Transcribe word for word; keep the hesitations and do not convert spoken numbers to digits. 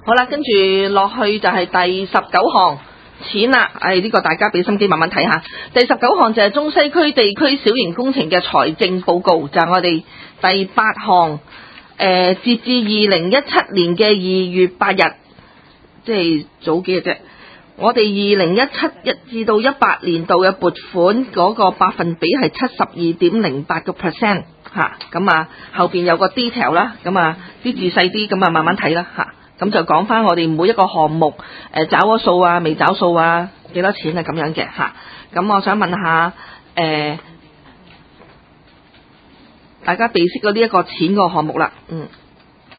好啦，跟住落去就係第十九項錢啦。誒、哎、呢、這個大家俾心機慢慢睇下。第十九項就係中西區地區小型工程嘅財政報告，就係、是、我哋第八項。誒、呃，截至二零一七年嘅二月八日，即係早幾日啫。我哋二零一七一至到一八年度嘅撥款嗰個百分比係七十二點零八個 percent 嚇，咁啊後邊有個 detail 啦，咁啊啲字細啲，咁啊慢慢睇啦嚇，咁就講翻我哋每一個項目誒找咗數啊，未找數啊，幾多錢啊咁樣嘅嚇，咁我想問下誒、呃、大家備識咗呢一個錢個項目啦，嗯。